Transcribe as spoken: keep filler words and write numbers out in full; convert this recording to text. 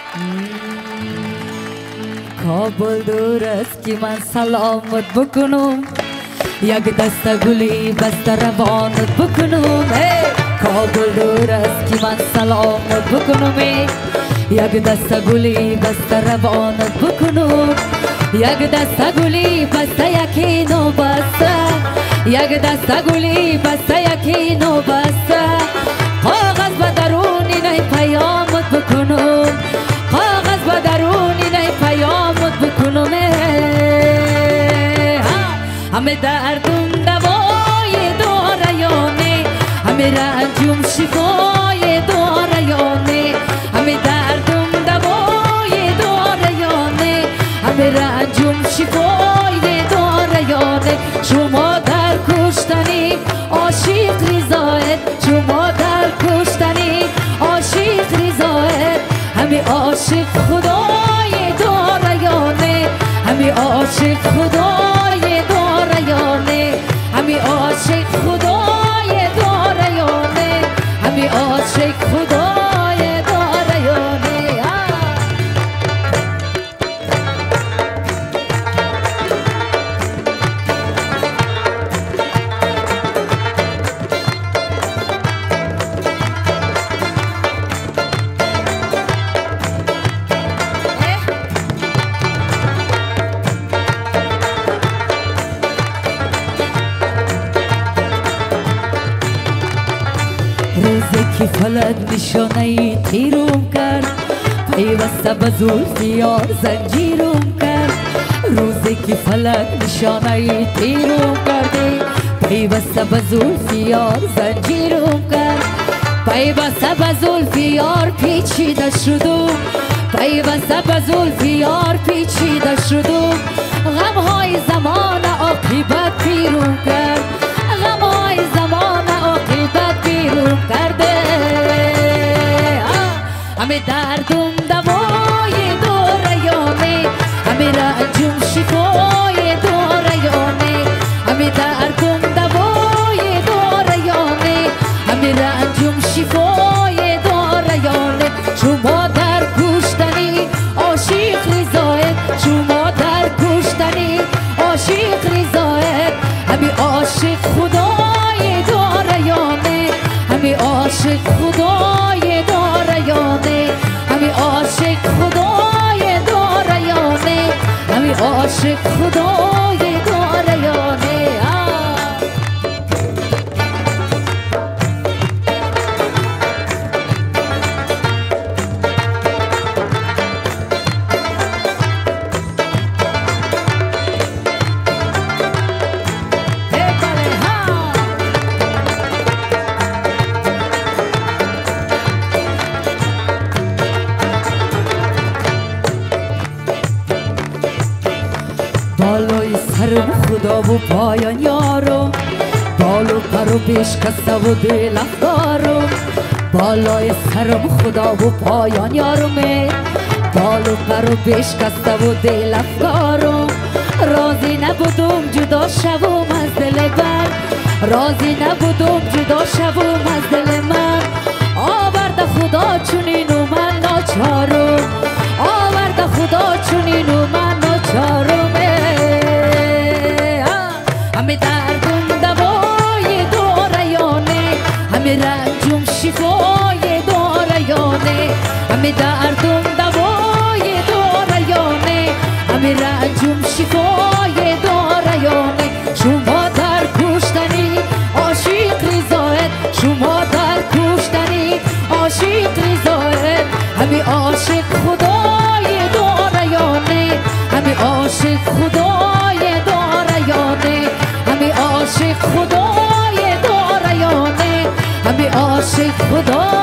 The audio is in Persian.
کابل دور است که من سلامت بکنم، یک دست گلی بست روانت بکنم. کابل دور است که من سلامت بکنم، یک دست گلی بست روانت بکنم. یک دست گلی بست یکی نو بسته، یک دست گلی بست یکی نو بسته. کاغذ به درونی نه پیامت بکنم، کاغذ به درونی نه پیامت بکنم. همه دردم دوای داره یا نه، همه رنجم شفای داره یا نه، همه دردم دوای داره یا نه، همه رنجم شفای داره یا نه. شما در کشتنی عاشق رضایت، شما در کشتنی عاشق رضایت. همه عاشق خدای داره یا نه، همه عاشق خدای داره یا نه، همه عاشق خدای داره یا نه، همه عاشق خدای داره یا نه. روزی که فلک نشانه تیرم کرد، پیوسته به زلف یار زنجیرم کرد. روزی که فلک نشانه تیرم کرده، پیوسته به زلف یار زنجیرم کرد. پیوسته به زلف یار پیچیده شدم، پیوسته به زلف یار پیچیده شدم. غمهای زمان عاقبت پیرم کرد، غمهای زمان عاقبت پیرم کرده. همه دردم دوای داره یا نه، همه رنجم شفای داره یا نه، همه دردم دوای داره یا نه، همه رنجم شفای داره یا نه. شما در کشتنی عاشق رضایت، شما در کشتنی عاشق رضایت. همه عاشق خدای داره یا نه، همه عاشق خدای داره یا نه، همه عاشق خدای داره یا نه، همه عاشق خدای داره یا نه. بالای سرم خدا و پایان یارم، بالو پرو پیش کسته و دل افکارم. بالای سرم خدا و پایان یارم، بالو پرو پیش کسته و دل افکارم. راضی نبودم جدا شوم از دل بر، راضی نبودم جدا شوم از دل من. آورده خدا چونینو من ناچارم، آورده خدا چونینو من ناچارم. همه دردم دوای داره یا نه، همه رنجم شفای داره یا نه، همه دردم دوای داره یا نه، همه رنجم شفای داره یا نه. شما در کشتنی عاشق رضایت، شما در کشتنی عاشق رضایت. همه عاشق خدای داره یا نه، همه عاشق خدای داره یا نه، همه عاشق خدای داره یا نه، همه عاشق خدا